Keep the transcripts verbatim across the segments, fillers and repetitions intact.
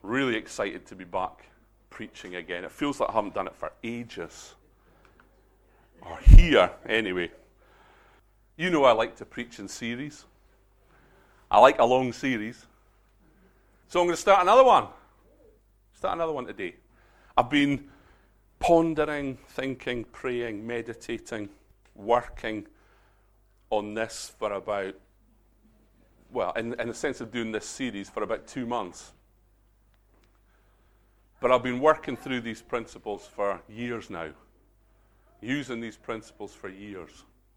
Really excited to be back preaching again. It feels like I haven't done it for ages. Or here, anyway. You know I like to preach in series. I like a long series. So I'm going to start another one. Start another one today. I've been pondering, thinking, praying, meditating, working on this for about, well, in, in the sense of doing this series for about two months. But I've been working through these principles for years now, using these principles for years.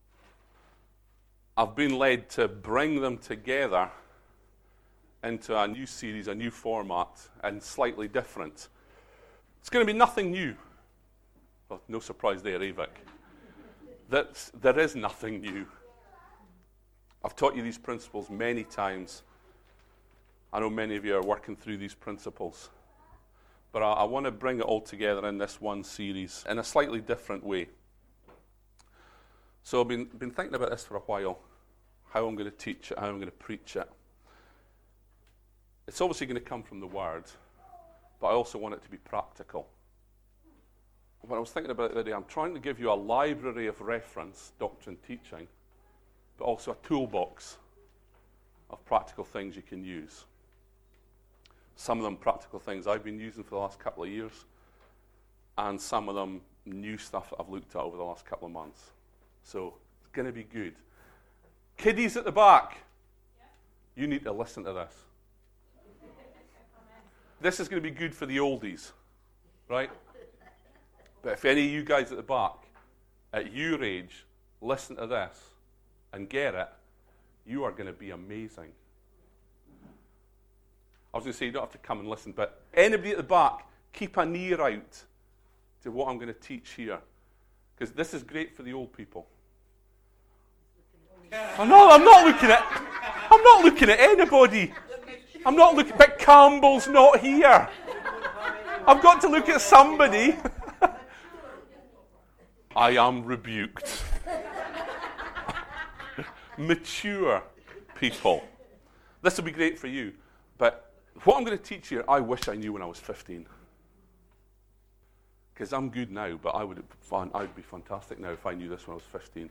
I've been led to bring them together into a new series, a new format, and slightly different. It's going to be nothing new. Well, no surprise there, eh, Vic? That's, there is nothing new. I've taught you these principles many times. I know many of you are working through these principles. But I, I want to bring it all together in this one series in a slightly different way. So I've been, been thinking about this for a while, how I'm going to teach it, how I'm going to preach it. It's obviously going to come from the Word, but I also want it to be practical. When I was thinking about it the other day, I'm trying to give you a library of reference, doctrine, teaching, but also a toolbox of practical things you can use. Some of them practical things I've been using for the last couple of years, and some of them new stuff that I've looked at over the last couple of months. So it's going to be good. Kiddies at the back, yeah. You need to listen to this. This is going to be good for the oldies, right? But if any of you guys at the back, at your age, listen to this and get it, you are going to be amazing. I was going to say you don't have to come and listen, but anybody at the back, keep an ear out to what I'm going to teach here. Because this is great for the old people. I'm not, I'm not looking at I'm not looking at anybody. I'm not looking but Campbell's not here. I've got to look at somebody. I am rebuked. Mature people. This will be great for you. But what I'm going to teach you, I wish I knew when I was fifteen. Because I'm good now, but I would fun, I would be fantastic now if I knew this when I was fifteen.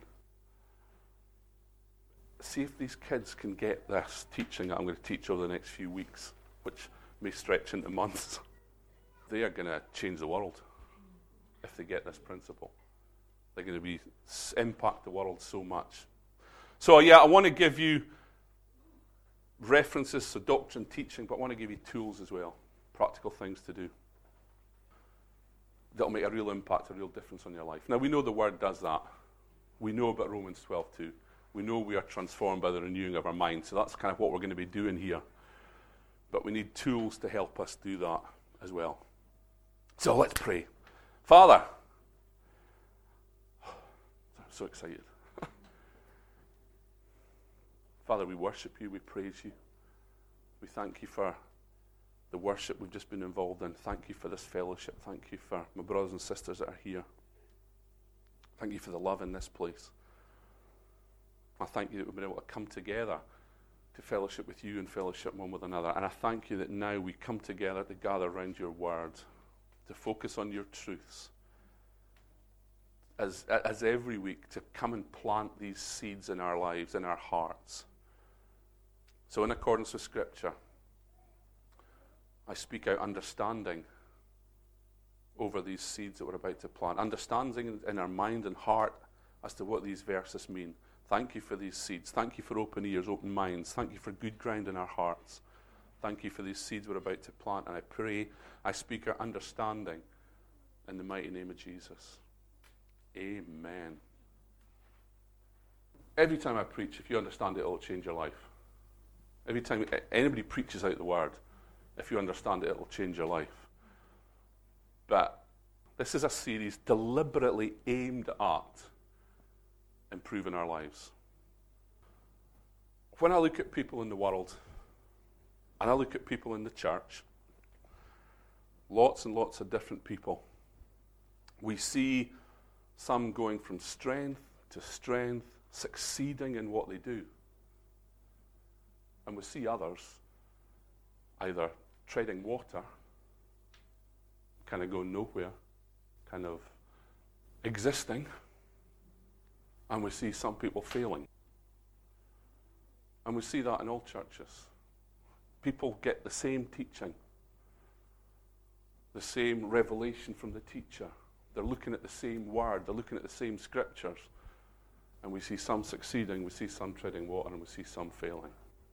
See if these kids can get this teaching that I'm going to teach over the next few weeks, which may stretch into months. They are going to change the world if they get this principle. They're going to be impact the world so much. So yeah, I want to give you references to doctrine, teaching, but I want to give you tools as well, practical things to do that'll make a real impact, a real difference on your life. Now, we know the Word does that. We know about Romans twelve two. We know we are transformed by the renewing of our mind, so that's kind of what we're going to be doing here. But we need tools to help us do that as well. So let's pray. Father, I'm so excited. Father, we worship you, we praise you. We thank you for the worship we've just been involved in. Thank you for this fellowship. Thank you for my brothers and sisters that are here. Thank you for the love in this place. I thank you that we've been able to come together to fellowship with you and fellowship one with another. And I thank you that now we come together to gather around your word, to focus on your truths. As, as every week, to come and plant these seeds in our lives, in our hearts. So in accordance with Scripture, I speak out understanding over these seeds that we're about to plant. Understanding in our mind and heart as to what these verses mean. Thank you for these seeds. Thank you for open ears, open minds. Thank you for good ground in our hearts. Thank you for these seeds we're about to plant. And I pray, I speak our understanding in the mighty name of Jesus. Amen. Every time I preach, if you understand it, it'll change your life. Every time anybody preaches out the word, if you understand it, it'll change your life. But this is a series deliberately aimed at improving our lives. When I look at people in the world, and I look at people in the church, lots and lots of different people, we see some going from strength to strength, succeeding in what they do. And we see others either treading water, kind of going nowhere, kind of existing, and we see some people failing. And we see that in all churches. People get the same teaching, the same revelation from the teacher. They're looking at the same word, they're looking at the same scriptures, and we see some succeeding, we see some treading water, and we see some failing.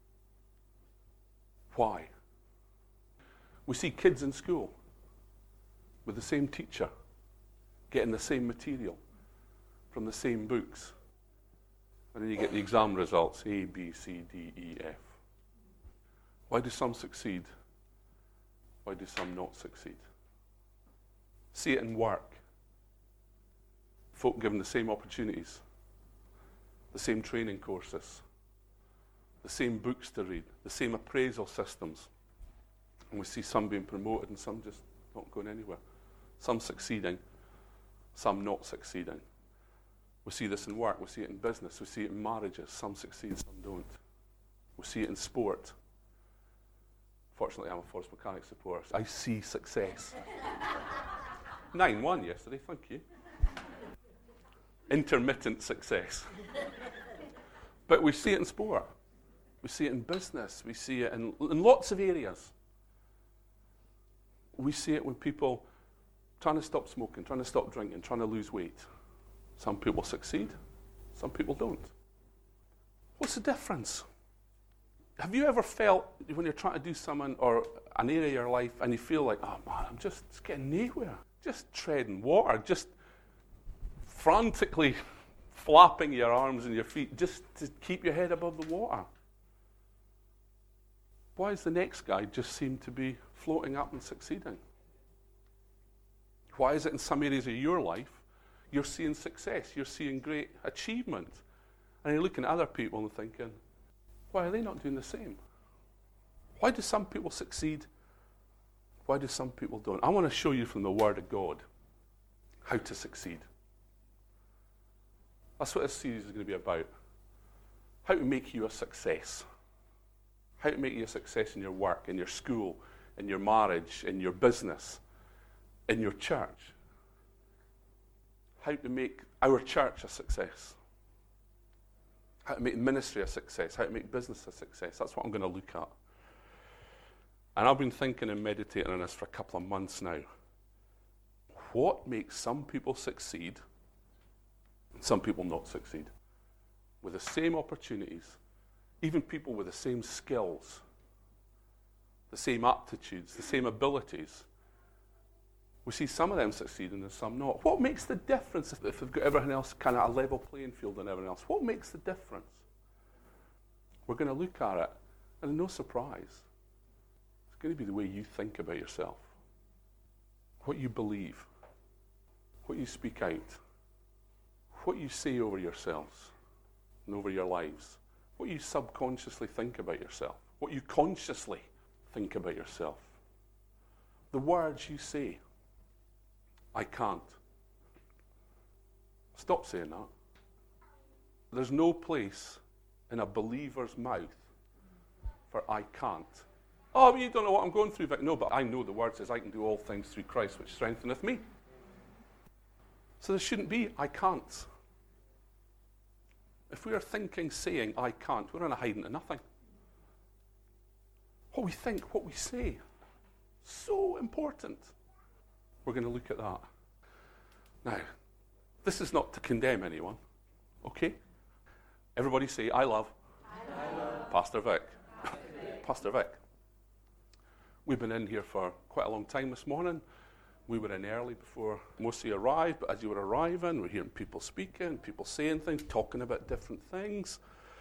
Why? We see kids in school with the same teacher, getting the same material from the same books. And then you get the exam results, A, B, C, D, E, F. Why do some succeed? Why do some not succeed? See it in work. Folk given the same opportunities, the same training courses, the same books to read, the same appraisal systems. And we see some being promoted and some just not going anywhere. Some succeeding, some not succeeding. We see this in work, we see it in business, we see it in marriages. Some succeed, some don't. We see it in sport. Fortunately, I'm a Forest Mechanics supporter. I see success. nine one yesterday, thank you. Intermittent success. But we see it in sport. We see it in business. We see it in, in lots of areas. We see it when people trying to stop smoking, trying to stop drinking, trying to lose weight. Some people succeed, some people don't. What's the difference? Have you ever felt when you're trying to do something or an area of your life and you feel like, oh man, I'm just getting nowhere, just treading water, just frantically flapping your arms and your feet just to keep your head above the water? Why does the next guy just seem to be floating up and succeeding? Why is it in some areas of your life you're seeing success, you're seeing great achievement, and you're looking at other people and thinking, why are they not doing the same? Why do some people succeed? Why do some people don't? I want to show you from the Word of God how to succeed. That's what this series is going to be about. How to make you a success. How to make you a success in your work, in your school, in your marriage, in your business, in your church. How to make our church a success. How to make ministry a success. How to make business a success. That's what I'm going to look at. And I've been thinking and meditating on this for a couple of months now. What makes some people succeed and some people not succeed? With the same opportunities, even people with the same skills, the same aptitudes, the same abilities. We see some of them succeeding and some not. What makes the difference if, if they've got everything else kind of a level playing field and everything else? What makes the difference? We're going to look at it, and no surprise, it's going to be the way you think about yourself, what you believe, what you speak out, what you say over yourselves and over your lives, what you subconsciously think about yourself, what you consciously think about yourself, the words you say. I can't. Stop saying that. There's no place in a believer's mouth for I can't. Oh, but you don't know what I'm going through. But no, but I know the word says I can do all things through Christ which strengtheneth me. So there shouldn't be I can't. If we are thinking, saying I can't, we're on a hiding to nothing. What we think, what we say, so important. We're going to look at that. Now, this is not to condemn anyone, okay? Everybody say, I love, I love. Pastor Vic. Pastor Vic. We've been in here for quite a long time this morning. We were in early before most of you arrived, but as you were arriving, we're hearing people speaking, people saying things, talking about different things.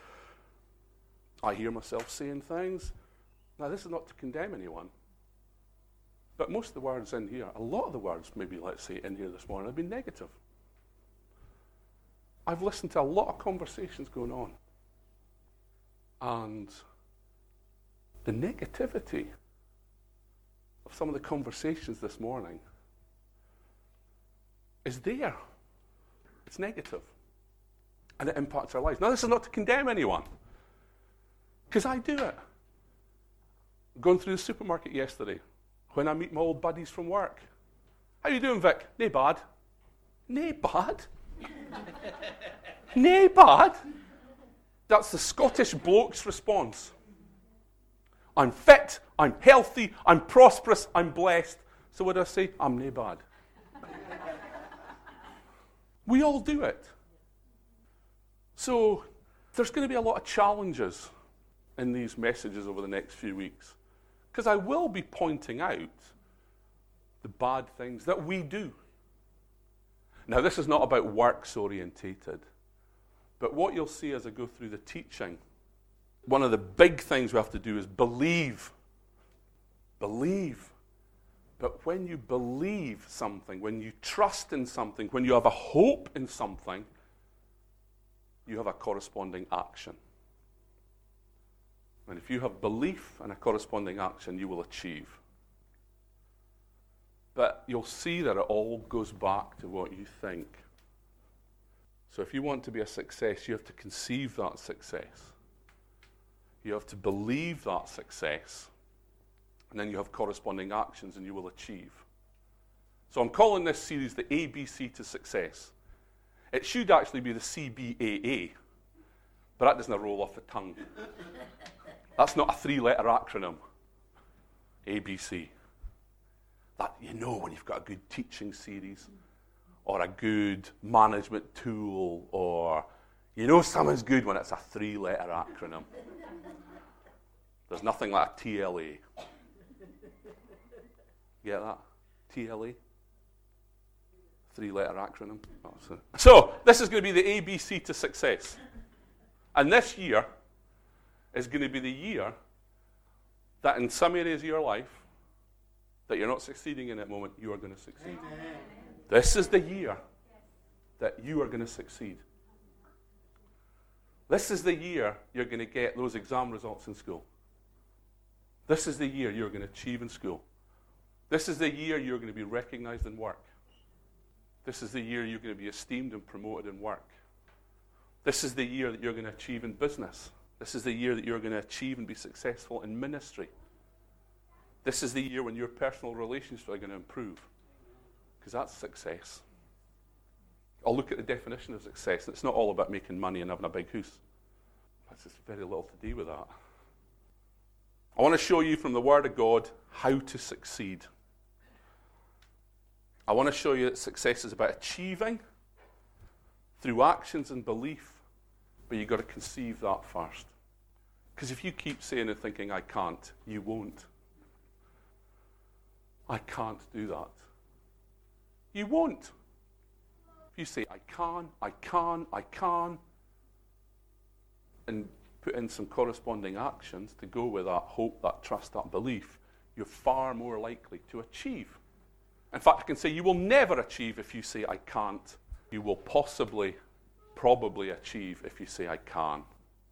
I hear myself saying things. Now, this is not to condemn anyone. But most of the words in here, a lot of the words, maybe let's say, in here this morning have been negative. I've listened to a lot of conversations going on. And the negativity of some of the conversations this morning is there. It's negative. And it impacts our lives. Now, this is not to condemn anyone, because I do it. Going through the supermarket yesterday, when I meet my old buddies from work. How you doing, Vic? Nae bad. Nae bad? Nae bad? That's the Scottish bloke's response. I'm fit, I'm healthy, I'm prosperous, I'm blessed. So what do I say? I'm nae bad. We all do it. So there's going to be a lot of challenges in these messages over the next few weeks. Because I will be pointing out the bad things that we do. Now, this is not about works orientated, but what you'll see as I go through the teaching, one of the big things we have to do is believe. Believe. But when you believe something, when you trust in something, when you have a hope in something, you have a corresponding action. And if you have belief and a corresponding action, you will achieve. But you'll see that it all goes back to what you think. So if you want to be a success, you have to conceive that success. You have to believe that success. And then you have corresponding actions and you will achieve. So I'm calling this series the A B C to Success. It should actually be the C B A A, but that doesn't roll off the tongue. That's not a three-letter acronym. A B C. That you know when you've got a good teaching series or a good management tool, or you know something's good when it's a three-letter acronym. There's nothing like a T L A. Get that? T L A? Three-letter acronym. So, this is going to be the A B C to success. And this year is going to be the year that in some areas of your life that you're not succeeding in at the moment, you are going to succeed. Amen. This is the year that you are going to succeed. This is the year you're going to get those exam results in school. This is the year you're going to achieve in school. This is the year you're going to be recognized in work. This is the year you're going to be esteemed and promoted in work. This is the year that you're going to achieve in business. This is the year that you're going to achieve and be successful in ministry. This is the year when your personal relationships are going to improve. Because that's success. I'll look at the definition of success, and it's not all about making money and having a big house. That's just very little to do with that. I want to show you from the Word of God how to succeed. I want to show you that success is about achieving through actions and belief, but you've got to conceive that first. Because if you keep saying and thinking, I can't, you won't. I can't do that. You won't. If you say, I can, I can, I can, and put in some corresponding actions to go with that hope, that trust, that belief, you're far more likely to achieve. In fact, I can say you will never achieve if you say, I can't. You will possibly, probably achieve if you say, I can.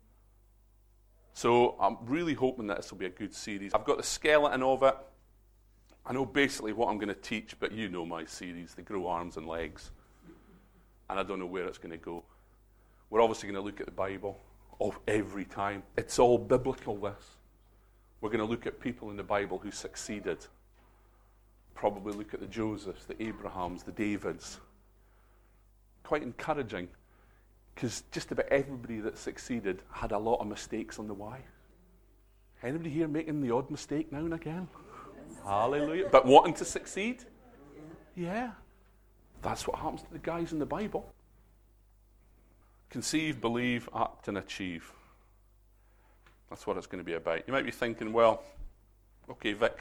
So I'm really hoping that this will be a good series. I've got the skeleton of it. I know basically what I'm going to teach, but you know my series. They grow arms and legs. And I don't know where it's going to go. We're obviously going to look at the Bible of every time. It's all biblical, this. We're going to look at people in the Bible who succeeded. Probably look at the Josephs, the Abrahams, the Davids. Quite encouraging, because just about everybody that succeeded had a lot of mistakes on the way. Anybody here making the odd mistake now and again? Yes. Hallelujah. But wanting to succeed? Yeah. That's what happens to the guys in the Bible. Conceive, believe, act, and achieve. That's what it's going to be about. You might be thinking, well, okay, Vic,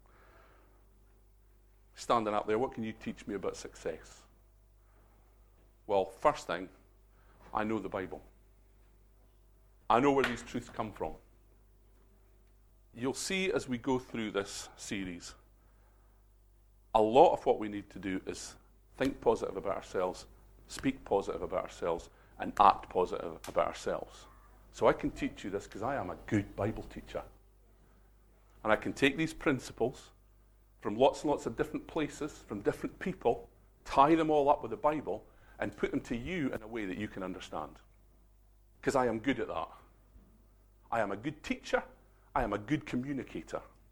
standing up there, what can you teach me about success? Well, first thing, I know the Bible. I know where these truths come from. You'll see as we go through this series, a lot of what we need to do is think positive about ourselves, speak positive about ourselves, and act positive about ourselves. So I can teach you this because I am a good Bible teacher. And I can take these principles from lots and lots of different places, from different people, tie them all up with the Bible, and put them to you in a way that you can understand. Because I am good at that. I am a good teacher. I am a good communicator.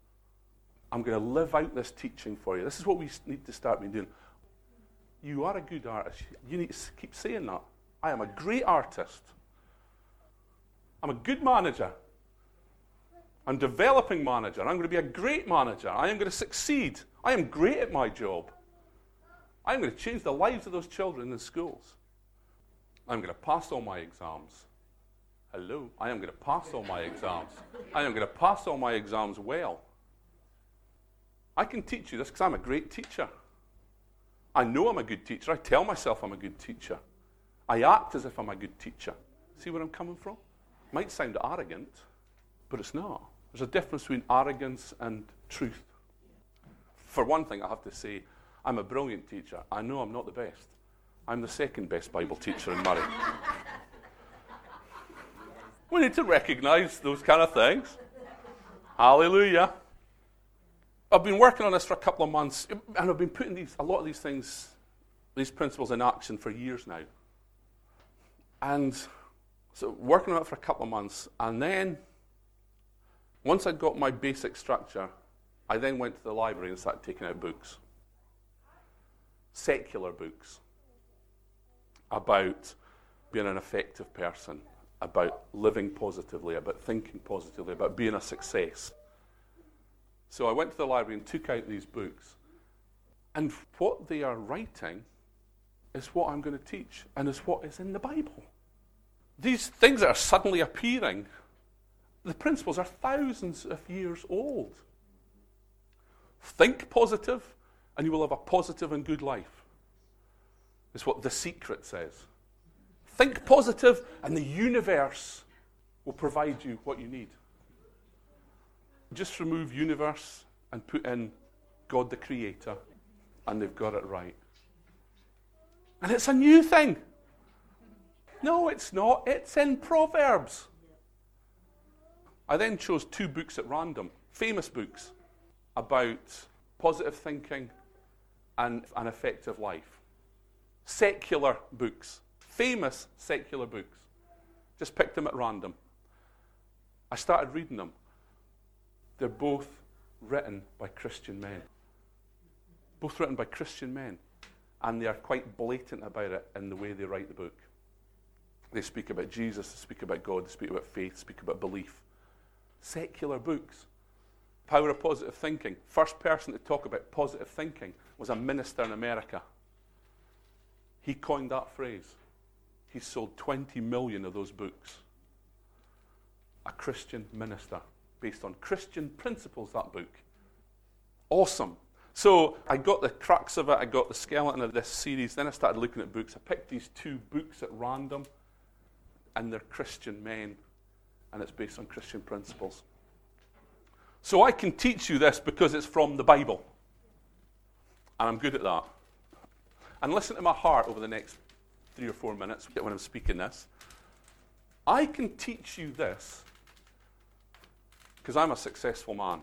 I'm going to live out this teaching for you. This is what we need to start doing. You are a good artist. You need to keep saying that. I am a great artist. I'm a good manager. I'm a developing manager. I'm going to be a great manager. I am going to succeed. I am great at my job. I'm going to change the lives of those children in the schools. I'm going to pass all my exams. Hello? I am going to pass all my exams. I am going to pass all my exams well. I can teach you this because I'm a great teacher. I know I'm a good teacher. I tell myself I'm a good teacher. I act as if I'm a good teacher. See where I'm coming from? Might sound arrogant, but it's not. There's a difference between arrogance and truth. For one thing, I have to say, I'm a brilliant teacher. I know I'm not the best. I'm the second best Bible teacher in Murray. We need to recognize those kind of things. Hallelujah. I've been working on this for a couple of months, and I've been putting these, a lot of these things, these principles in action for years now. And so working on it for a couple of months, and then once I got my basic structure, I then went to the library and started taking out books. Secular books about being an effective person, about living positively, about thinking positively, about being a success. So I went to the library and took out these books. And what they are writing is what I'm going to teach, and is what is in the Bible. These things that are suddenly appearing, the principles are thousands of years old. Think positive, and you will have a positive and good life. It's what The Secret says. Think positive, and the universe will provide you what you need. Just remove universe and put in God the Creator, and they've got it right. And it's a new thing. No, it's not. It's in Proverbs. I then chose two books at random, famous books, about positive thinking and an effective life. Secular books. Famous secular books. Just picked them at random. I started reading them. They're both written by Christian men. Both written by Christian men. And they are quite blatant about it in the way they write the book. They speak about Jesus, they speak about God, they speak about faith, they speak about belief. Secular books. Power of positive thinking. First person to talk about positive thinking was a minister in America. He coined that phrase. He sold twenty million of those books. A Christian minister, based on Christian principles, that book. Awesome. So I got the crux of it, I got the skeleton of this series, then I started looking at books. I picked these two books at random, and they're Christian men, and it's based on Christian principles. So I can teach you this because it's from the Bible. And I'm good at that. And listen to my heart over the next three or four minutes when I'm speaking this. I can teach you this because I'm a successful man.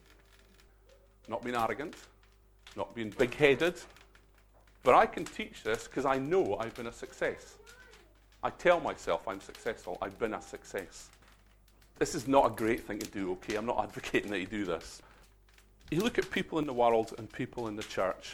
Not being arrogant, not being big-headed, but I can teach this because I know I've been a success. I tell myself I'm successful. I've been a success. This is not a great thing to do, okay? I'm not advocating that you do this. You look at people in the world and people in the church,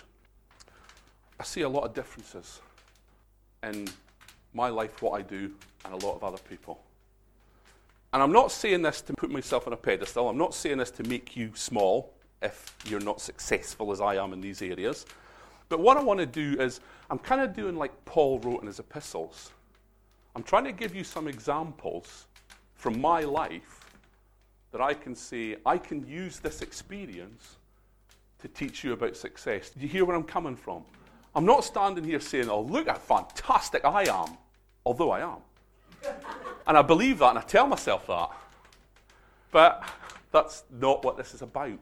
I see a lot of differences in my life, what I do, and a lot of other people. And I'm not saying this to put myself on a pedestal. I'm not saying this to make you small if you're not successful as I am in these areas. But what I want to do is, I'm kind of doing like Paul wrote in his epistles. I'm trying to give you some examples from my life that I can say, I can use this experience to teach you about success. Do you hear where I'm coming from? I'm not standing here saying, oh, look how fantastic I am, although I am. And I believe that, and I tell myself that. But that's not what this is about.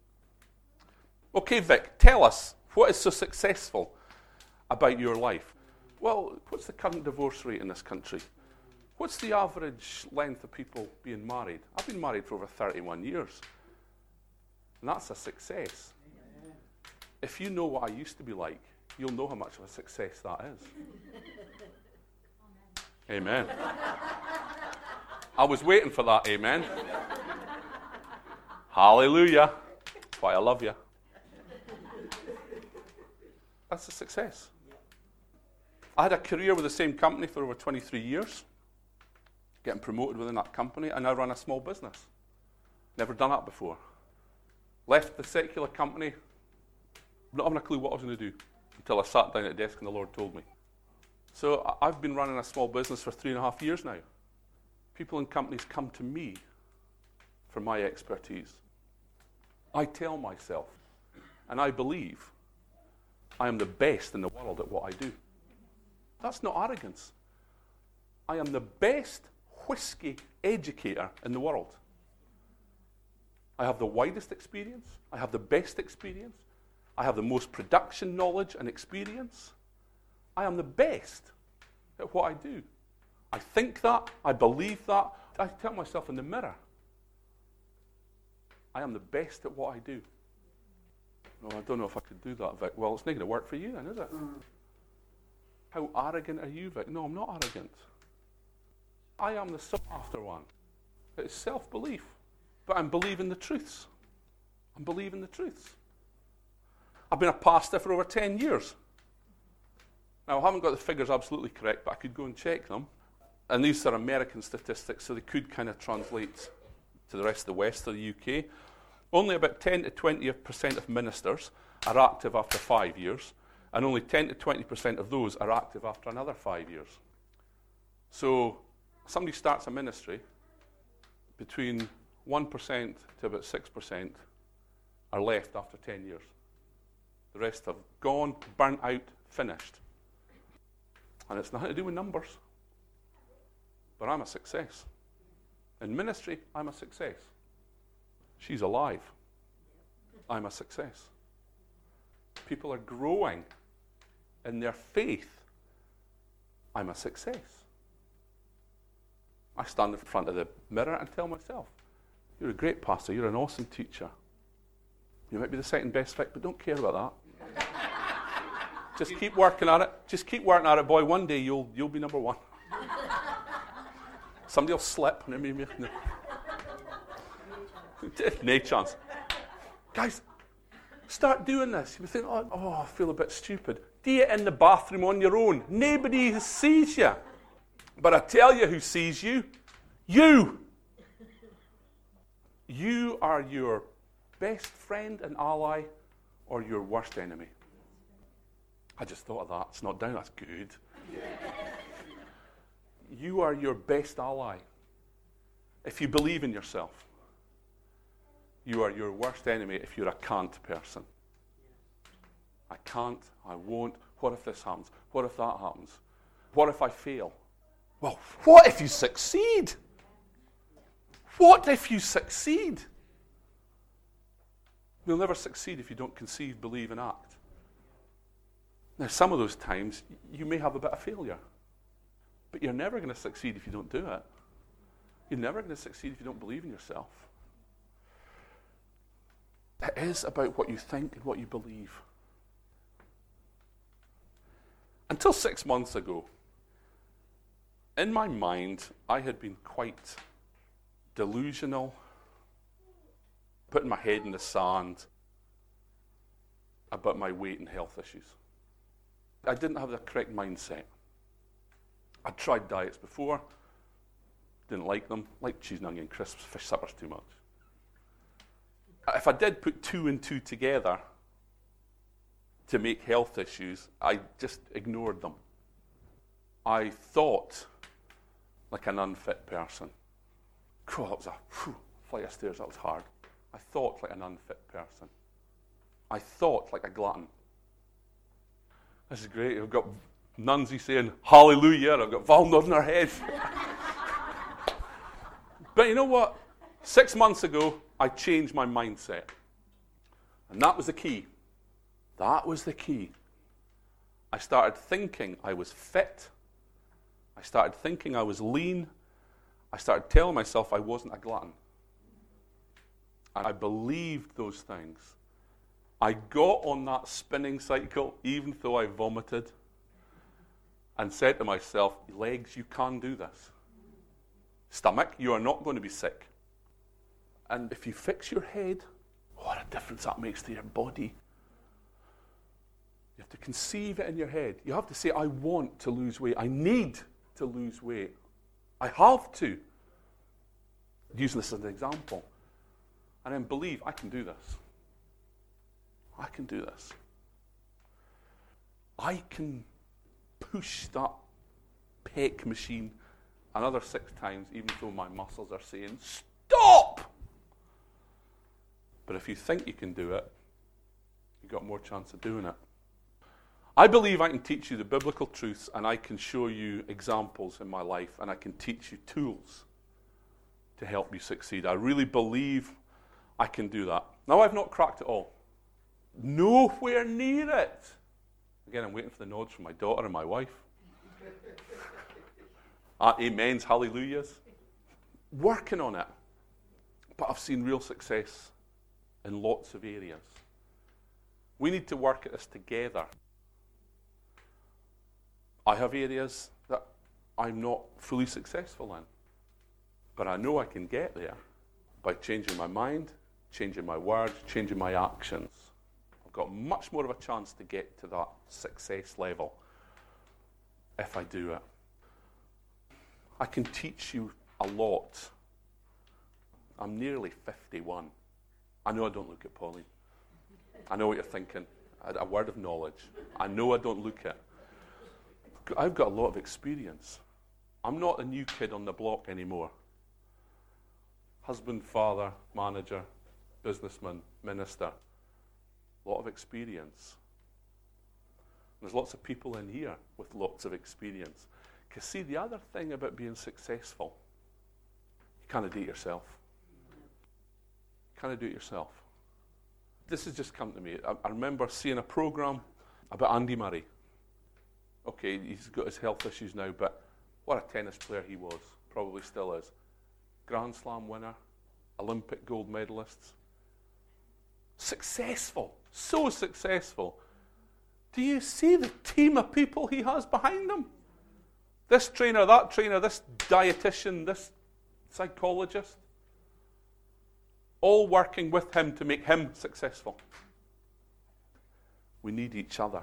Okay, Vic, tell us, what is so successful about your life? Well, what's the current divorce rate in this country? What's the average length of people being married? I've been married for over thirty-one years. And that's a success. If you know what I used to be like, you'll know how much of a success that is. Amen. I was waiting for that amen. Hallelujah. That's why I love you. That's a success. I had a career with the same company for over twenty-three years, getting promoted within that company, and I run a small business. Never done that before. Left the secular company, not having a clue what I was going to do, until I sat down at the desk and the Lord told me. So I've been running a small business for three and a half years now. People and companies come to me for my expertise. I tell myself, and I believe, I am the best in the world at what I do. That's not arrogance. I am the best whiskey educator in the world. I have the widest experience. I have the best experience. I have the most production knowledge and experience. I am the best at what I do. I think that. I believe that. I tell myself in the mirror, I am the best at what I do. No, I don't know if I could do that, Vic. Well, it's not going to work for you then, is it? Mm. How arrogant are you, Vic? No, I'm not arrogant. I am the sought after one. It's self-belief. But I'm believing the truths. I'm believing the truths. I've been a pastor for over ten years. Now, I haven't got the figures absolutely correct, but I could go and check them. And these are American statistics, so they could kind of translate to the rest of the West of the U K. Only about ten to twenty percent of ministers are active after five years, and only ten to twenty percent of those are active after another five years. So, somebody starts a ministry, between one percent to about six percent are left after ten years. The rest have gone, burnt out, finished. And it's nothing to do with numbers. But I'm a success. In ministry, I'm a success. She's alive. I'm a success. People are growing in their faith. I'm a success. I stand in front of the mirror and tell myself, you're a great pastor, you're an awesome teacher. You might be the second best Vic, but don't care about that. Just keep working at it. Just keep working at it, boy. One day you'll you'll be number one. Somebody will slip. No. No chance. Guys, start doing this. You think, oh, oh, I feel a bit stupid. Do it in the bathroom on your own. Nobody sees you. But I tell you who sees you. You. You are your best friend and ally or your worst enemy. I just thought of that. It's not down. That's good. You are your best ally. If you believe in yourself. You are your worst enemy if you're a can't person. I can't. I won't. What if this happens? What if that happens? What if I fail? Well, what if you succeed? What if you succeed? You'll never succeed if you don't conceive, believe, and act. Now, some of those times, you may have a bit of failure. But you're never going to succeed if you don't do it. You're never going to succeed if you don't believe in yourself. It is about what you think and what you believe. Until six months ago, in my mind, I had been quite delusional, putting my head in the sand about my weight and health issues. I didn't have the correct mindset. I'd tried diets before, didn't like them, liked cheese and onion crisps, fish suppers too much. If I did put two and two together to make health issues, I just ignored them. I thought like an unfit person. Oh, that was a whew, flight of stairs, that was hard. I thought like an unfit person. I thought like a glutton. This is great. I've got Nunzi saying hallelujah, and I've got Val nodding her head. But you know what? Six months ago, I changed my mindset. And that was the key. That was the key. I started thinking I was fit. I started thinking I was lean. I started telling myself I wasn't a glutton. And I believed those things. I got on that spinning cycle, even though I vomited, and said to myself, legs, you can do this. Stomach, you are not going to be sick. And if you fix your head, what a a difference that makes to your body. You have to conceive it in your head. You have to say, I want to lose weight. I need to lose weight. I have to. Using this as an example. And then believe, I can do this. I can do this. I can push that pec machine another six times, even though my muscles are saying, stop! But if you think you can do it, you've got more chance of doing it. I believe I can teach you the biblical truths, and I can show you examples in my life, and I can teach you tools to help you succeed. I really believe I can do that. Now, I've not cracked it all. Nowhere near it. Again, I'm waiting for the nods from my daughter and my wife. uh, amens, hallelujahs. Working on it. But I've seen real success in lots of areas. We need to work at this together. I have areas that I'm not fully successful in. But I know I can get there by changing my mind, changing my words, changing my actions. I've got much more of a chance to get to that success level if I do it. I can teach you a lot. I'm nearly fifty-one. I know I don't look at Pauline. I know what you're thinking. A, a word of knowledge. I know I don't look it. I've got a lot of experience. I'm not a new kid on the block anymore. Husband, father, manager, businessman, minister. A lot of experience. There's lots of people in here with lots of experience. Because see, the other thing about being successful, you kind of do it yourself. You kind of do it yourself. This has just come to me. I, I remember seeing a program about Andy Murray. Okay, he's got his health issues now, but what a tennis player he was. Probably still is. Grand Slam winner, Olympic gold medalists. Successful. So successful. Do you see the team of people he has behind him? This trainer, that trainer, this dietitian, this psychologist. All working with him to make him successful. We need each other.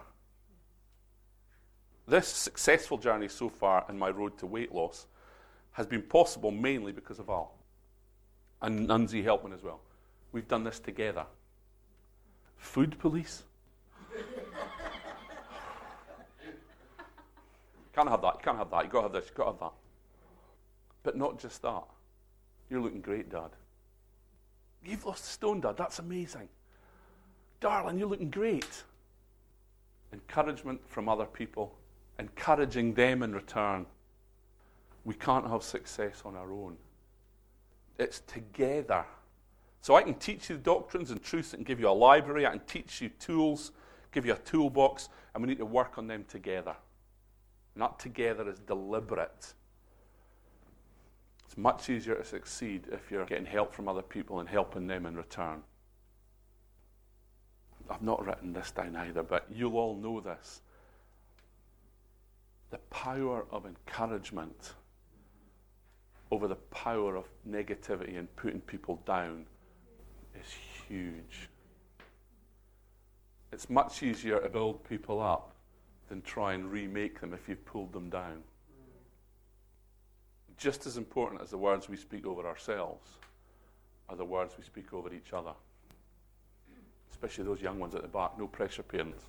This successful journey so far in my road to weight loss has been possible mainly because of Al. And Nunzi Helpman as well. We've done this together. Food police? Can't have that, you can't have that, you've got to have this, you've got to have that. But not just that. You're looking great, Dad. You've lost a stone, Dad, that's amazing. Darling, you're looking great. Encouragement from other people, encouraging them in return. We can't have success on our own. It's together. So I can teach you doctrines and truths and give you a library. I can teach you tools, give you a toolbox, and we need to work on them together. Not together is deliberate. It's much easier to succeed if you're getting help from other people and helping them in return. I've not written this down either, but you'll all know this. The power of encouragement over the power of negativity and putting people down is huge. It's much easier to build people up than try and remake them if you've pulled them down. Just as important as the words we speak over ourselves are the words we speak over each other. Especially those young ones at the back. No pressure, parents.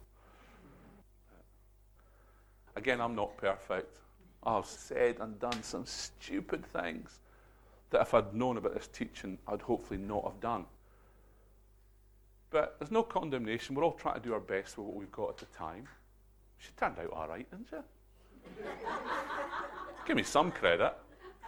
Again, I'm not perfect. I've said and done some stupid things that if I'd known about this teaching, I'd hopefully not have done. But there's no condemnation. We're all trying to do our best with what we've got at the time. She turned out all right, didn't she? Give me some credit.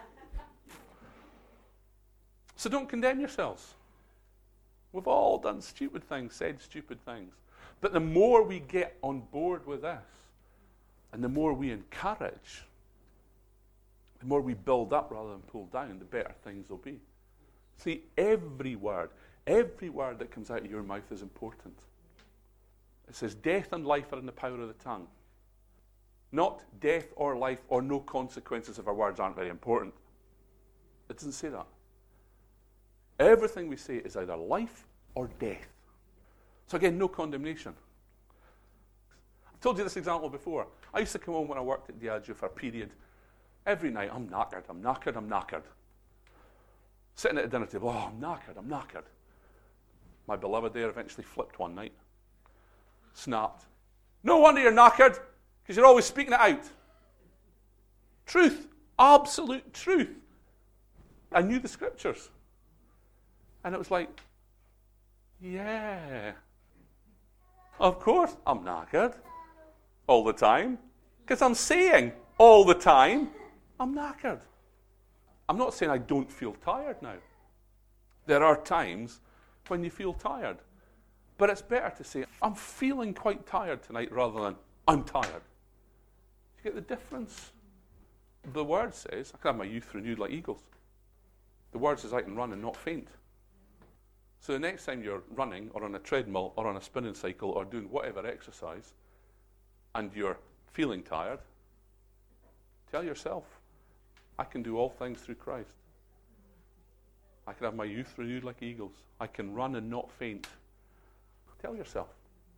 So don't condemn yourselves. We've all done stupid things, said stupid things. But the more we get on board with this, and the more we encourage, the more we build up rather than pull down, the better things will be. See, every word, every word that comes out of your mouth is important. It says, death and life are in the power of the tongue. Not death or life or no consequences if our words aren't very important. It doesn't say that. Everything we say is either life or death. So again, no condemnation. I've told you this example before. I used to come home when I worked at Diageo for a period. Every night, I'm knackered, I'm knackered, I'm knackered. Sitting at a dinner table, oh, I'm knackered, I'm knackered. My beloved there eventually flipped one night. Snapped. No wonder you're knackered, because you're always speaking it out. Truth. Absolute truth. I knew the scriptures. And it was like, yeah. Of course, I'm knackered. All the time. Because I'm saying all the time, I'm knackered. I'm not saying I don't feel tired now. There are times when you feel tired. But it's better to say, I'm feeling quite tired tonight rather than, I'm tired. You get the difference? The word says, I can have my youth renewed like eagles. The word says I can run and not faint. So the next time you're running or on a treadmill or on a spinning cycle or doing whatever exercise and you're feeling tired, tell yourself, I can do all things through Christ. I can have my youth renewed like eagles. I can run and not faint. Tell yourself.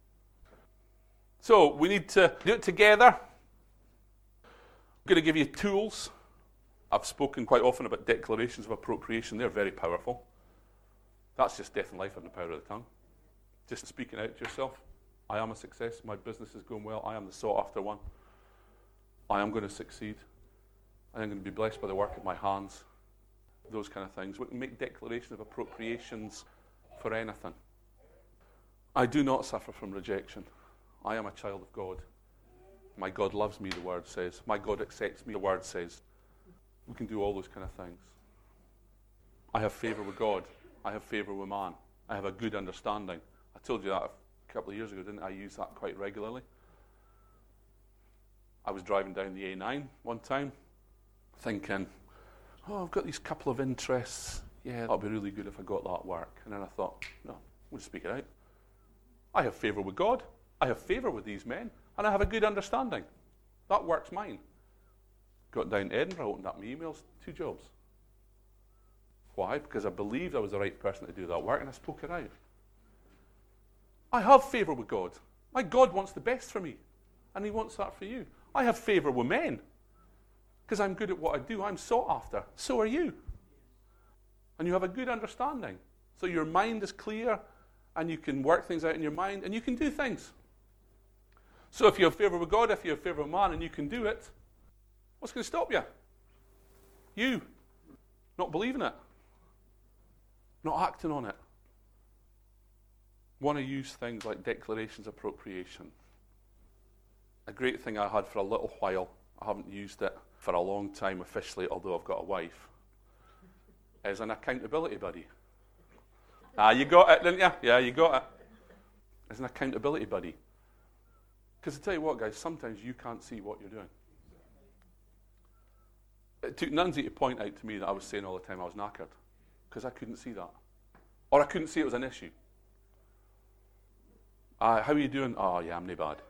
So we need to do it together. I'm going to give you tools. I've spoken quite often about declarations of appropriation. They're very powerful. That's just death and life and the power of the tongue. Just speaking out to yourself. I am a success. My business is going well. I am the sought after one. I am going to succeed. I am going to be blessed by the work of my hands. Those kind of things. We can make declarations of appropriations for anything. I do not suffer from rejection. I am a child of God. My God loves me, the word says. My God accepts me, the word says. We can do all those kind of things. I have favour with God. I have favour with man. I have a good understanding. I told you that a couple of years ago, didn't I? I use that quite regularly. I was driving down the A nine one time, thinking, oh, I've got these couple of interests. Yeah, that would be really good if I got that work. And then I thought, no, I'm going to speak it out. I have favour with God. I have favour with these men. And I have a good understanding. That work's mine. Got down to Edinburgh, opened up my emails, two jobs. Why? Because I believed I was the right person to do that work, and I spoke it out. I have favour with God. My God wants the best for me, and he wants that for you. I have favour with men, because I'm good at what I do. I'm sought after. So are you. And you have a good understanding. So your mind is clear, and you can work things out in your mind, and you can do things. So if you have favour with God, if you have favour with man, and you can do it, what's going to stop you? You. Not believing it. Not acting on it. Want to use things like declarations of appropriation. A great thing I had for a little while, I haven't used it for a long time officially, although I've got a wife, is an accountability buddy. Ah, you got it, didn't you? Yeah, you got it. As an accountability buddy. Because I tell you what, guys, sometimes you can't see what you're doing. It took Nunzi to point out to me that I was saying all the time I was knackered, because I couldn't see that. Or I couldn't see it was an issue. Uh, how are you doing? Oh, yeah, I'm no bad.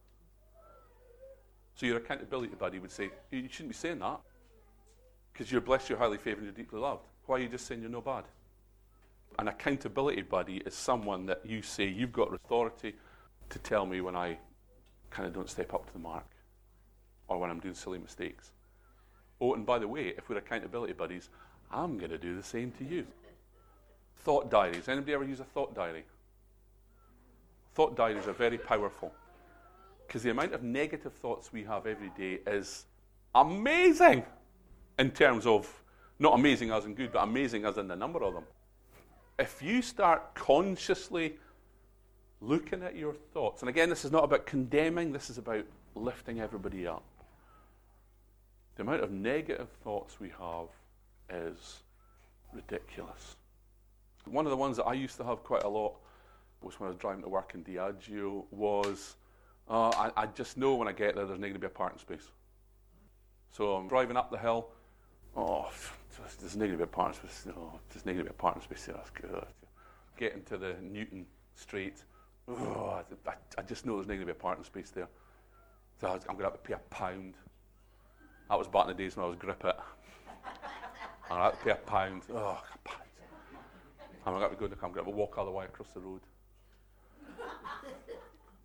So your accountability buddy would say, you shouldn't be saying that, because you're blessed, you're highly favoured, and you're deeply loved. Why are you just saying you're no bad? An accountability buddy is someone that you say, you've got authority to tell me when I kind of don't step up to the mark, or when I'm doing silly mistakes. Oh, and by the way, if we're accountability buddies, I'm going to do the same to you. Thought diaries. Anybody ever use a thought diary? Thought diaries are very powerful, because the amount of negative thoughts we have every day is amazing, in terms of, not amazing as in good, but amazing as in the number of them. If you start consciously looking at your thoughts, and again, this is not about condemning, this is about lifting everybody up. The amount of negative thoughts we have is ridiculous. One of the ones that I used to have quite a lot was when I was driving to work in Diageo was, uh, I, I just know when I get there, there's not going to be a parking space. So I'm driving up the hill, oh, there's not going to be a parking space, no, there's not going to be a parking space there, that's good. Getting to the Newton Straight, oh, I, I just know there's not going to be a parking space there. So I'm going to have to pay a pound. That was back in the days when I was grip it. I'm going to have to pay a pound. Oh, a pound. I'm going to have to go, I'm going to have to walk all the way across the road.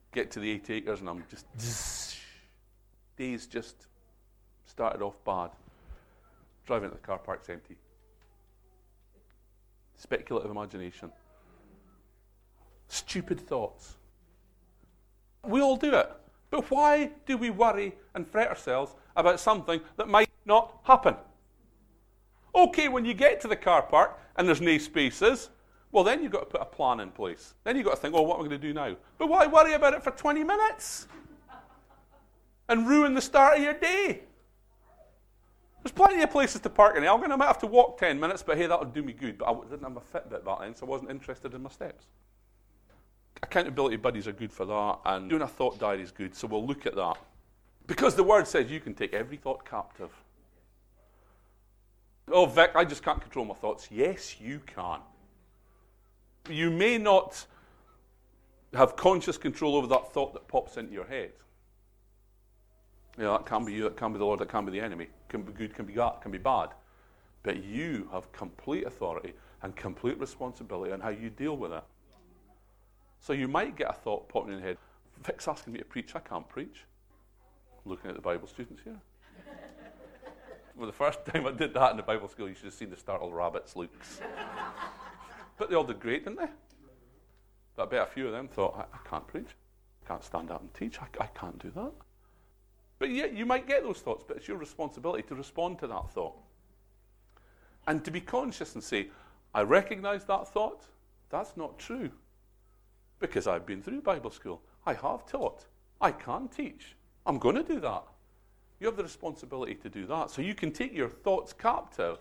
get to the eight acres and I'm just, days just started off bad. Driving into the car park's empty. Speculative imagination. Stupid thoughts. We all do it. But why do we worry and fret ourselves about something that might not happen? Okay, when you get to the car park and there's no spaces, well, then you've got to put a plan in place. Then you've got to think, oh, what am I going to do now? But why worry about it for twenty minutes? And ruin the start of your day? There's plenty of places to park in Elgin. I might have to walk ten minutes, but hey, that'll do me good. But I didn't have a Fitbit back then, so I wasn't interested in my steps. Accountability buddies are good for that, and doing a thought diary is good, so we'll look at that. Because the word says you can take every thought captive. Oh, Vic, I just can't control my thoughts. Yes, you can. You may not have conscious control over that thought that pops into your head. You know, that can be you, that can be the Lord, that can be the enemy. Can be good, can be bad, can be bad. But you have complete authority and complete responsibility on how you deal with it. So you might get a thought popping in your head. Vic's asking me to preach. I can't preach. Looking at the Bible students here. Well, the first time I did that in the Bible school, you should have seen the startled rabbits' looks. But they all did great, didn't they? But I bet a few of them thought, I, I can't preach. I can't stand up and teach. I, I can't do that. But yet you might get those thoughts, but it's your responsibility to respond to that thought. And to be conscious and say, I recognize that thought. That's not true. Because I've been through Bible school. I have taught. I can teach. I'm going to do that. You have the responsibility to do that. So you can take your thoughts captive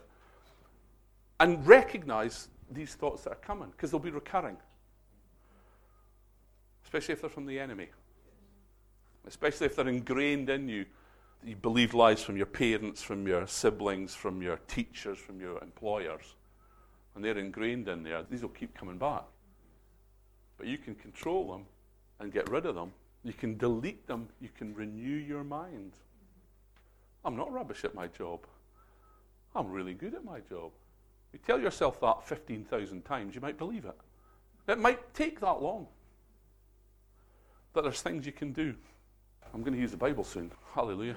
and recognize these thoughts that are coming, because they'll be recurring. Especially if they're from the enemy. Especially if they're ingrained in you. You believe lies from your parents, from your siblings, from your teachers, from your employers. And they're ingrained in there. These will keep coming back. But you can control them and get rid of them. You can delete them. You can renew your mind. I'm not rubbish at my job. I'm really good at my job. You tell yourself that fifteen thousand times, you might believe it. It might take that long. But there's things you can do. I'm going to use the Bible soon. Hallelujah.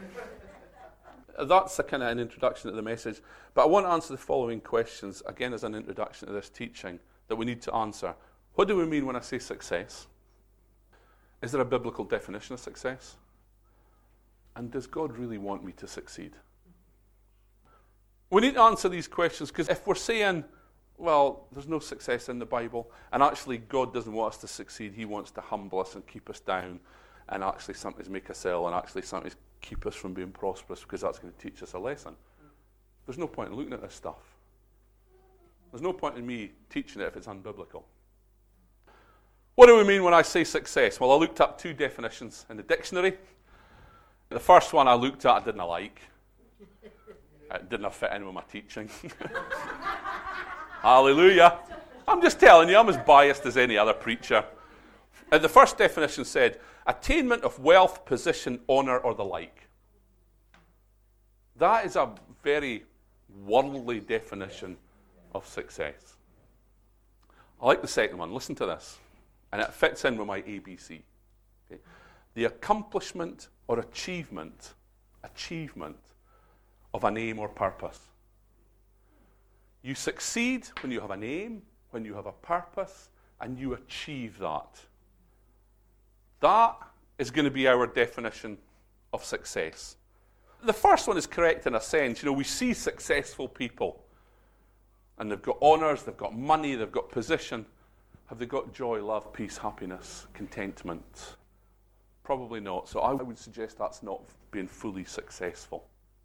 That's a kind of an introduction to the message. But I want to answer the following questions, again as an introduction to this teaching, that we need to answer. What do we mean when I say success? Is there a biblical definition of success? And does God really want me to succeed? We need to answer these questions, because if we're saying, well, there's no success in the Bible, and actually God doesn't want us to succeed, he wants to humble us and keep us down, and actually sometimes make us ill, and actually sometimes keep us from being prosperous, because that's going to teach us a lesson. There's no point in looking at this stuff. There's no point in me teaching it if it's unbiblical. What do we mean when I say success? Well, I looked up two definitions in the dictionary. The first one I looked at, I didn't like. It didn't fit in with my teaching. Hallelujah. I'm just telling you, I'm as biased as any other preacher. Uh, the first definition said, attainment of wealth, position, honour, or the like. That is a very worldly definition of success. I like the second one. Listen to this. And it fits in with my A B C. Okay? The accomplishment or achievement, achievement of an aim or purpose. You succeed when you have an aim, when you have a purpose, and you achieve that. That is going to be our definition of success. The first one is correct in a sense. You know, we see successful people, and they've got honours, they've got money, they've got position. Have they got joy, love, peace, happiness, contentment? Probably not. So I would suggest that's not being fully successful.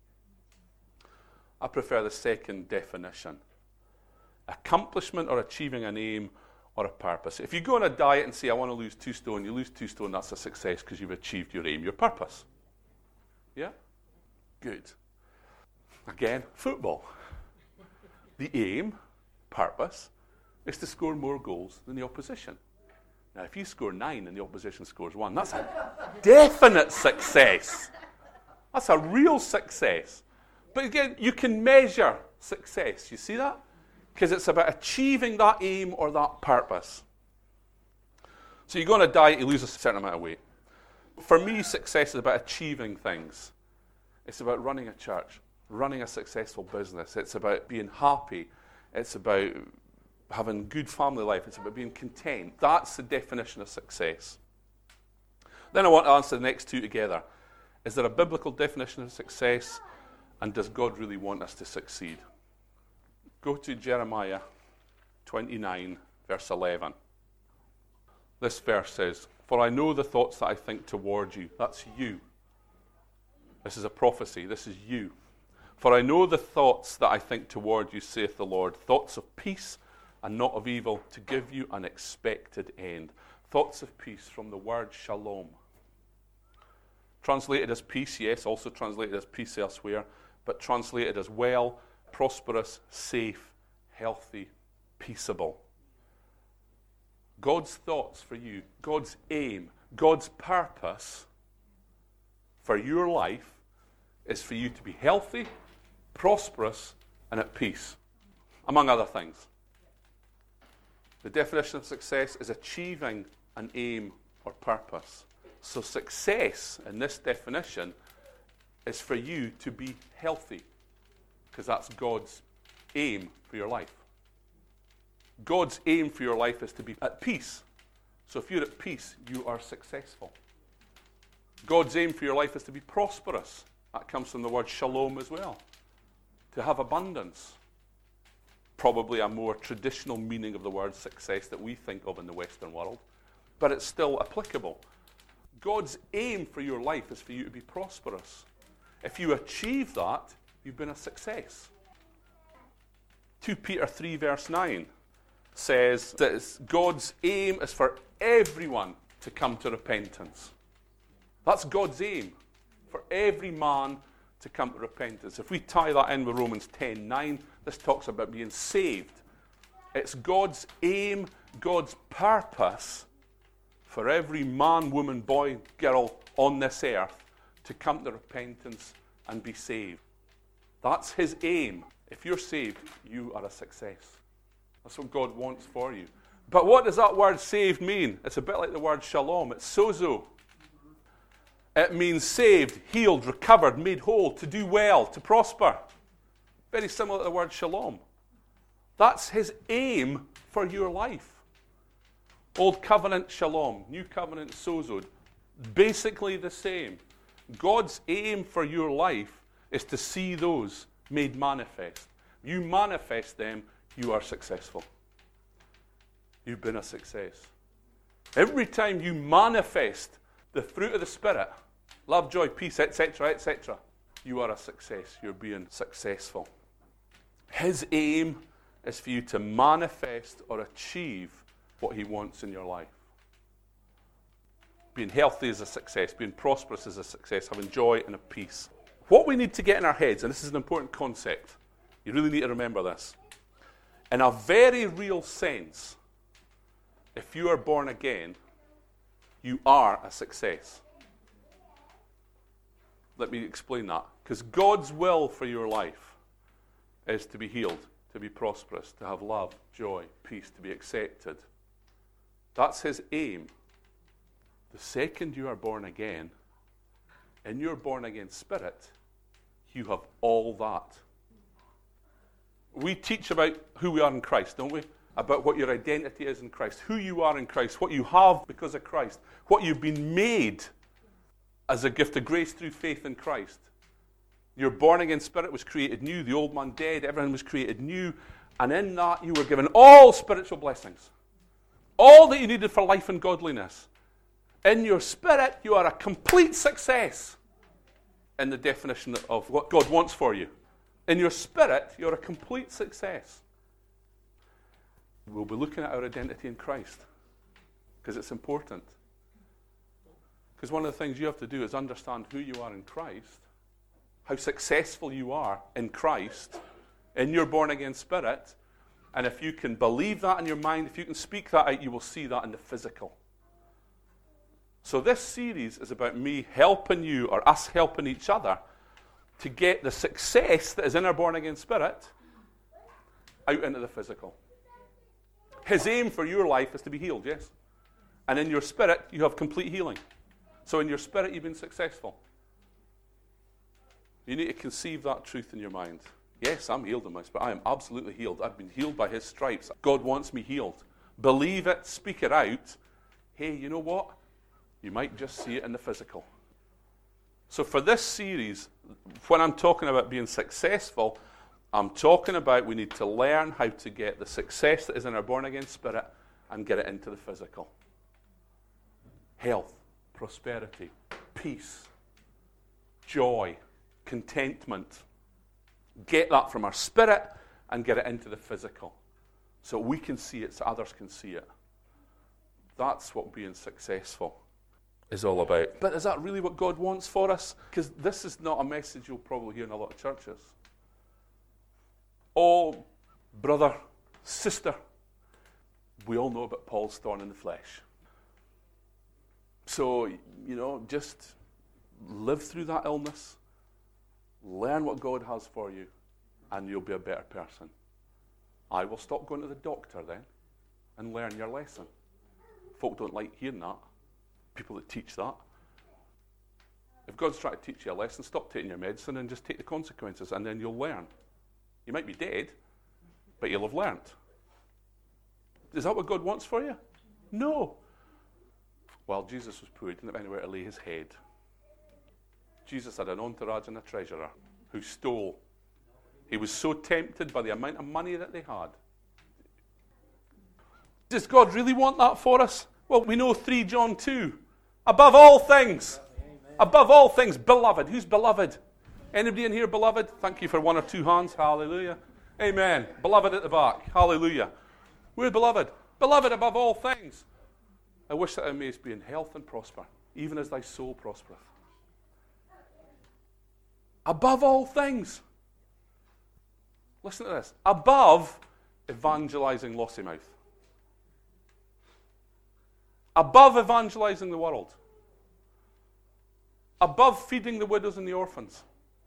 I prefer the second definition. Accomplishment or achieving an aim or a purpose. If you go on a diet and say, I want to lose two stone, you lose two stone, that's a success because you've achieved your aim, your purpose. Yeah? Good. Again, football. The aim, purpose, is to score more goals than the opposition. Now, if you score nine and the opposition scores one, that's a definite success. That's a real success. But again, you can measure success. You see that? Because it's about achieving that aim or that purpose. So you go on a diet, you lose a certain amount of weight. For me, success is about achieving things. It's about running a church, running a successful business. It's about being happy. It's about having good family life. It's about being content. That's the definition of success. Then I want to answer the next two together. Is there a biblical definition of success? And does God really want us to succeed? Go to Jeremiah twenty-nine, verse eleven. This verse says, "For I know the thoughts that I think toward you." That's you. This is a prophecy. This is you. "For I know the thoughts that I think toward you, saith the Lord, thoughts of peace and not of evil, to give you an expected end." Thoughts of peace from the word shalom. Translated as peace, yes, also translated as peace elsewhere, but translated as well, prosperous, safe, healthy, peaceable. God's thoughts for you, God's aim, God's purpose for your life is for you to be healthy, prosperous, and at peace, among other things. The definition of success is achieving an aim or purpose. So success, in this definition, is for you to be healthy, because that's God's aim for your life. God's aim for your life is to be at peace. So if you're at peace, you are successful. God's aim for your life is to be prosperous. That comes from the word shalom as well. To have abundance. Probably a more traditional meaning of the word success that we think of in the Western world, but it's still applicable. God's aim for your life is for you to be prosperous. If you achieve that, you've been a success. Second Peter three verse nine says that God's aim is for everyone to come to repentance. That's God's aim, for every man to come to repentance. If we tie that in with Romans ten nine, this talks about being saved. It's God's aim, God's purpose for every man, woman, boy, girl on this earth to come to repentance and be saved. That's his aim. If you're saved, you are a success. That's what God wants for you. But what does that word saved mean? It's a bit like the word shalom. It's sozo. It means saved, healed, recovered, made whole, to do well, to prosper. Very similar to the word shalom. That's his aim for your life. Old covenant shalom, new covenant sozo. Basically the same. God's aim for your life is to see those made manifest. You manifest them, you are successful. You've been a success. Every time you manifest the fruit of the Spirit, love, joy, peace, et cetera, et cetera, you are a success. You're being successful. His aim is for you to manifest or achieve what he wants in your life. Being healthy is a success. Being prosperous is a success. Having joy and a peace. What we need to get in our heads, and this is an important concept, you really need to remember this. In a very real sense, if you are born again, you are a success. Let me explain that. Because God's will for your life is to be healed, to be prosperous, to have love, joy, peace, to be accepted. That's his aim. The second you are born again, in your born again spirit, you have all that. We teach about who we are in Christ, don't we? About what your identity is in Christ, who you are in Christ, what you have because of Christ, what you've been made as a gift of grace through faith in Christ. Your born again spirit was created new, the old man dead, everything was created new, and in that you were given all spiritual blessings. All that you needed for life and godliness. In your spirit, you are a complete success in the definition of what God wants for you. In your spirit, you're a complete success. We'll be looking at our identity in Christ because it's important. Because one of the things you have to do is understand who you are in Christ, how successful you are in Christ, in your born-again spirit, and if you can believe that in your mind, if you can speak that out, you will see that in the physical. So this series is about me helping you, or us helping each other, to get the success that is in our born-again spirit out into the physical. His aim for your life is to be healed, yes? And in your spirit, you have complete healing. So in your spirit, you've been successful. You need to conceive that truth in your mind. Yes, I'm healed in my spirit. I am absolutely healed. I've been healed by his stripes. God wants me healed. Believe it, speak it out. Hey, you know what? You might just see it in the physical. So for this series, when I'm talking about being successful, I'm talking about we need to learn how to get the success that is in our born-again spirit and get it into the physical. Health, prosperity, peace, joy, contentment. Get that from our spirit and get it into the physical so we can see it, so others can see it. That's what being successful is all about. But is that really what God wants for us? Because this is not a message you'll probably hear in a lot of churches. Oh, brother, sister, we all know about Paul's thorn in the flesh. So, you know, just live through that illness, learn what God has for you, and you'll be a better person. I will stop going to the doctor then and learn your lesson. Folk don't like hearing that. People that teach that. If God's trying to teach you a lesson, stop taking your medicine and just take the consequences, and then you'll learn. You might be dead, but you'll have learned. Is that what God wants for you? No. While Jesus was poor, he didn't have anywhere to lay his head. Jesus had an entourage and a treasurer who stole. He was so tempted by the amount of money that they had. Does God really want that for us? Well, we know three John two. Above all things. Amen. Above all things, beloved. Who's beloved? Anybody in here beloved? Thank you for one or two hands. Hallelujah. Amen. Beloved at the back. Hallelujah. We're beloved. Beloved above all things. I wish that thou mayest be in health and prosper, even as thy soul prospereth. Above all things. Listen to this. Above evangelizing Lossiemouth. Above evangelizing the world. Above feeding the widows and the orphans.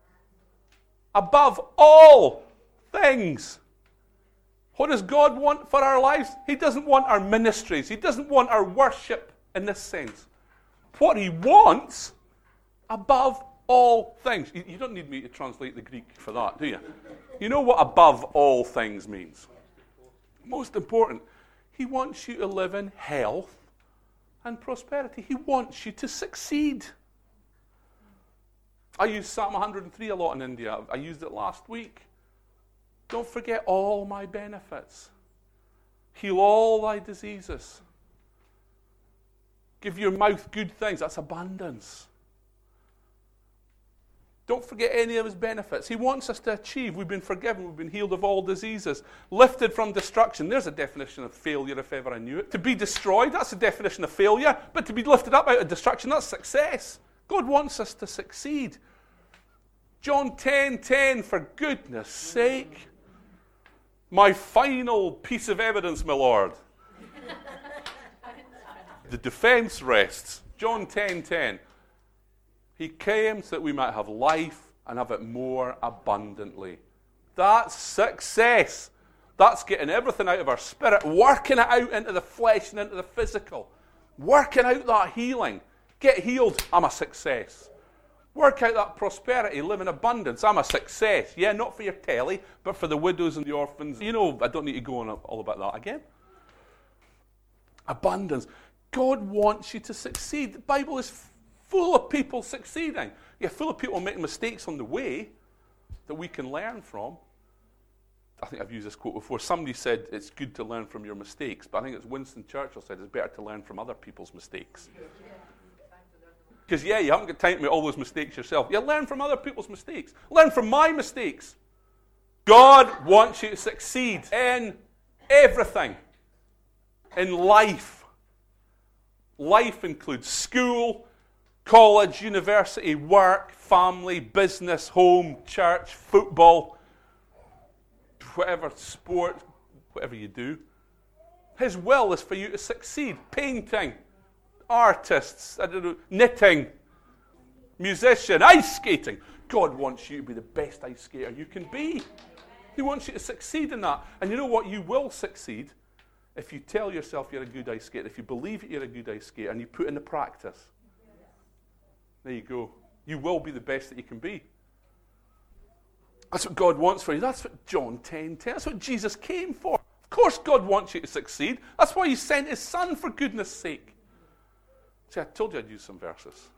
Above all things. What does God want for our lives? He doesn't want our ministries. He doesn't want our worship in this sense. What he wants, above all things. You don't need me to translate the Greek for that, do you? You know what above all things means. Most important, he wants you to live in health and prosperity. He wants you to succeed. I use Psalm one hundred three a lot in India. I used it last week. Don't forget all my benefits. Heal all thy diseases. Give your mouth good things. That's abundance. Don't forget any of his benefits. He wants us to achieve. We've been forgiven. We've been healed of all diseases. Lifted from destruction. There's a definition of failure if ever I knew it. To be destroyed, that's a definition of failure. But to be lifted up out of destruction, that's success. God wants us to succeed. John ten ten, for goodness sake. My final piece of evidence, my Lord. The defense rests. John ten ten. He came so that we might have life and have it more abundantly. That's success. That's getting everything out of our spirit, working it out into the flesh and into the physical. Working out that healing. Get healed, I'm a success. Work out that prosperity, live in abundance, I'm a success. Yeah, not for your telly, but for the widows and the orphans. You know, I don't need to go on all about that again. Abundance. God wants you to succeed. The Bible is full of people succeeding. Yeah, full of people making mistakes on the way that we can learn from. I think I've used this quote before. Somebody said it's good to learn from your mistakes, but I think it's Winston Churchill said it's better to learn from other people's mistakes. Because, yeah, you haven't got time to make all those mistakes yourself. Yeah, learn from other people's mistakes. Learn from my mistakes. God wants you to succeed in everything. In life. Life includes school, college, university, work, family, business, home, church, football, whatever sport, whatever you do. His will is for you to succeed. Painting. Artists, I don't know, knitting, musician, ice skating. God wants you to be the best ice skater you can be. He wants you to succeed in that. And you know what? You will succeed if you tell yourself you're a good ice skater, if you believe that you're a good ice skater and you put in the practice, there you go. You will be the best that you can be. That's what God wants for you. That's what John ten ten, that's what Jesus came for. Of course God wants you to succeed. That's why he sent his son, for goodness sake. See, I told you I'd use some verses.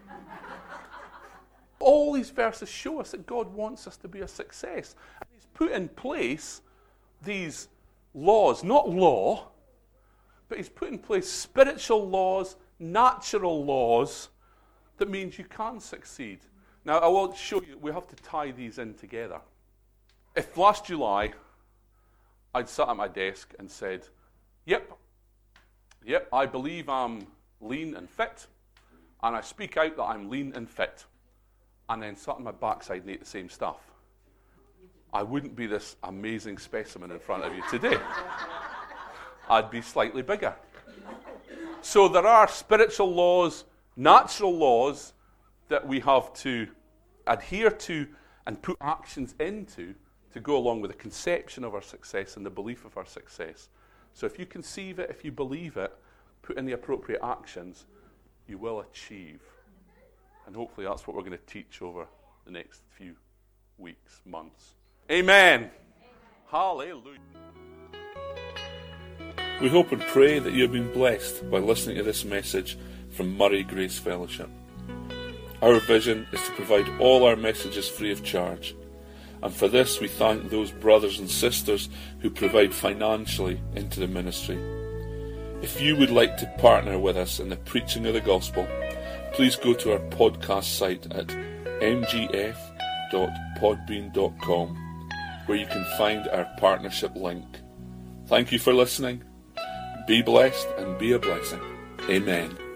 All these verses show us that God wants us to be a success. And he's put in place these laws, not law, but he's put in place spiritual laws, natural laws, that means you can succeed. Now, I will show you, we have to tie these in together. If last July I'd sat at my desk and said, yep, yep, I believe I'm lean and fit, and I speak out that I'm lean and fit, and then sat on my backside and ate the same stuff, I wouldn't be this amazing specimen in front of you today. I'd be slightly bigger. So there are spiritual laws, natural laws that we have to adhere to and put actions into to go along with the conception of our success and the belief of our success. So if you conceive it, if you believe it, put in the appropriate actions, you will achieve. And hopefully that's what we're going to teach over the next few weeks, months. Amen. Amen. Hallelujah. We hope and pray that you have been blessed by listening to this message from Murray Grace Fellowship. Our vision is to provide all our messages free of charge. And for this we thank those brothers and sisters who provide financially into the ministry. If you would like to partner with us in the preaching of the gospel, please go to our podcast site at m g f dot podbean dot com, where you can find our partnership link. Thank you for listening. Be blessed and be a blessing. Amen.